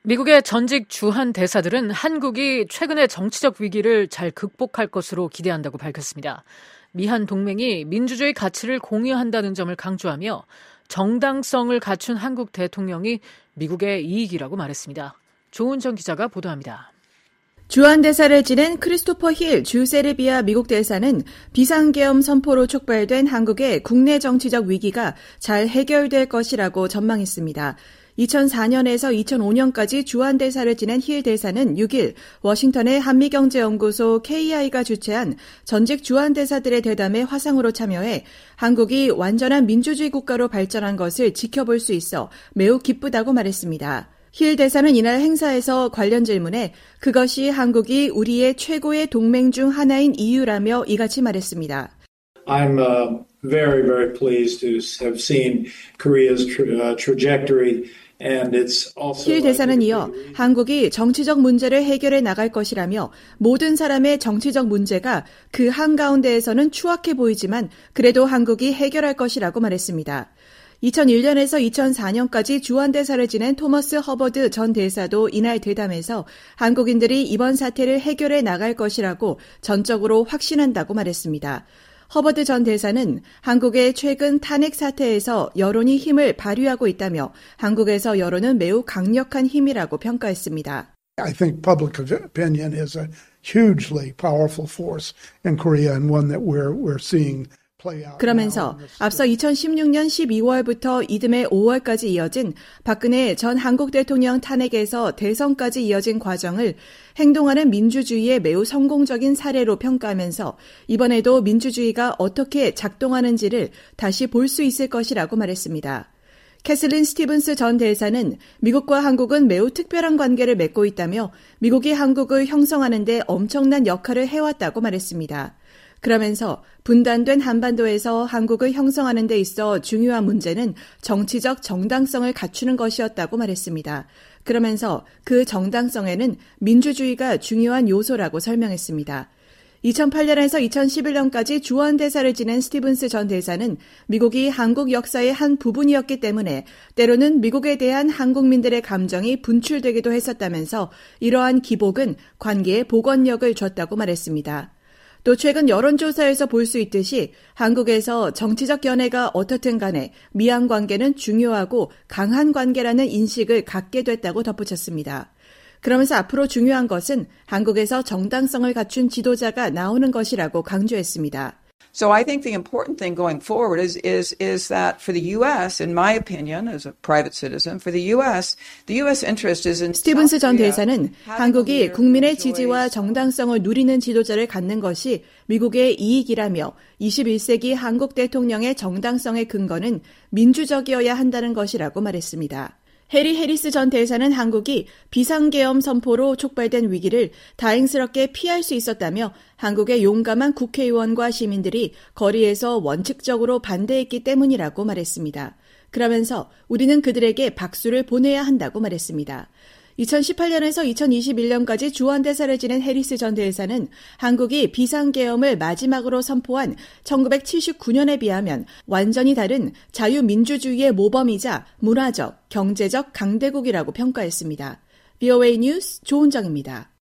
미국의 전직 주한 대사들은 한국이 최근의 정치적 위기를 잘 극복할 것으로 기대한다고 밝혔습니다. 미한 동맹이 민주주의 가치를 공유한다는 점을 강조하며 정당성을 갖춘 한국 대통령이 미국의 이익이라고 말했습니다. 조은정 기자가 보도합니다. 주한 대사를 지낸 크리스토퍼 힐 주 세르비아 미국 대사는 비상계엄 선포로 촉발된 한국의 국내 정치적 위기가 잘 해결될 것이라고 전망했습니다. 2004년에서 2005년까지 주한 대사를 지낸 힐 대사는 6일 워싱턴의 한미경제연구소 KI가 주최한 전직 주한 대사들의 대담에 화상으로 참여해 한국이 완전한 민주주의 국가로 발전한 것을 지켜볼 수 있어 매우 기쁘다고 말했습니다. 힐 대사는 이날 행사에서 관련 질문에 그것이 한국이 우리의 최고의 동맹 중 하나인 이유라며 이같이 말했습니다. I'm very, very pleased to have seen Korea's trajectory. 힐 대사는 이어 한국이 정치적 문제를 해결해 나갈 것이라며 모든 사람의 정치적 문제가 그 한가운데에서는 추악해 보이지만 그래도 한국이 해결할 것이라고 말했습니다. 2001년에서 2004년까지 주한 대사를 지낸 토머스 허버드 전 대사도 이날 대담에서 한국인들이 이번 사태를 해결해 나갈 것이라고 전적으로 확신한다고 말했습니다. 허버드 전 대사는 한국의 최근 탄핵 사태에서 여론이 힘을 발휘하고 있다며 한국에서 여론은 매우 강력한 힘이라고 평가했습니다. I think public opinion is a hugely powerful force in Korea and one that we're seeing. 그러면서 앞서 2016년 12월부터 이듬해 5월까지 이어진 박근혜 전 한국 대통령 탄핵에서 대선까지 이어진 과정을 행동하는 민주주의의 매우 성공적인 사례로 평가하면서 이번에도 민주주의가 어떻게 작동하는지를 다시 볼 수 있을 것이라고 말했습니다. 캐슬린 스티븐스 전 대사는 미국과 한국은 매우 특별한 관계를 맺고 있다며 미국이 한국을 형성하는 데 엄청난 역할을 해왔다고 말했습니다. 그러면서 분단된 한반도에서 한국을 형성하는 데 있어 중요한 문제는 정치적 정당성을 갖추는 것이었다고 말했습니다. 그러면서 그 정당성에는 민주주의가 중요한 요소라고 설명했습니다. 2008년에서 2011년까지 주한 대사를 지낸 스티븐스 전 대사는 미국이 한국 역사의 한 부분이었기 때문에 때로는 미국에 대한 한국민들의 감정이 분출되기도 했었다면서 이러한 기복은 관계에 복원력을 줬다고 말했습니다. 또 최근 여론조사에서 볼 수 있듯이 한국에서 정치적 연애가 어떻든 간에 미한 관계는 중요하고 강한 관계라는 인식을 갖게 됐다고 덧붙였습니다. 그러면서 앞으로 중요한 것은 한국에서 정당성을 갖춘 지도자가 나오는 것이라고 강조했습니다. So I think the important thing going forward is that for the U.S., in my opinion, as a private citizen, for the U.S. interest is in. 스티븐스 전 대사는 한국이 국민의 지지와 정당성을 누리는 지도자를 갖는 것이 미국의 이익이라며 21세기 한국 대통령의 정당성의 근거는 민주적이어야 한다는 것이라고 말했습니다. 해리 해리스 전 대사는 한국이 비상계엄 선포로 촉발된 위기를 다행스럽게 피할 수 있었다며 한국의 용감한 국회의원과 시민들이 거리에서 원칙적으로 반대했기 때문이라고 말했습니다. 그러면서 우리는 그들에게 박수를 보내야 한다고 말했습니다. 2018년에서 2021년까지 주한 대사를 지낸 해리스 전 대사는 한국이 비상계엄을 마지막으로 선포한 1979년에 비하면 완전히 다른 자유민주주의의 모범이자 문화적, 경제적 강대국이라고 평가했습니다. VOA 뉴스 조은정입니다.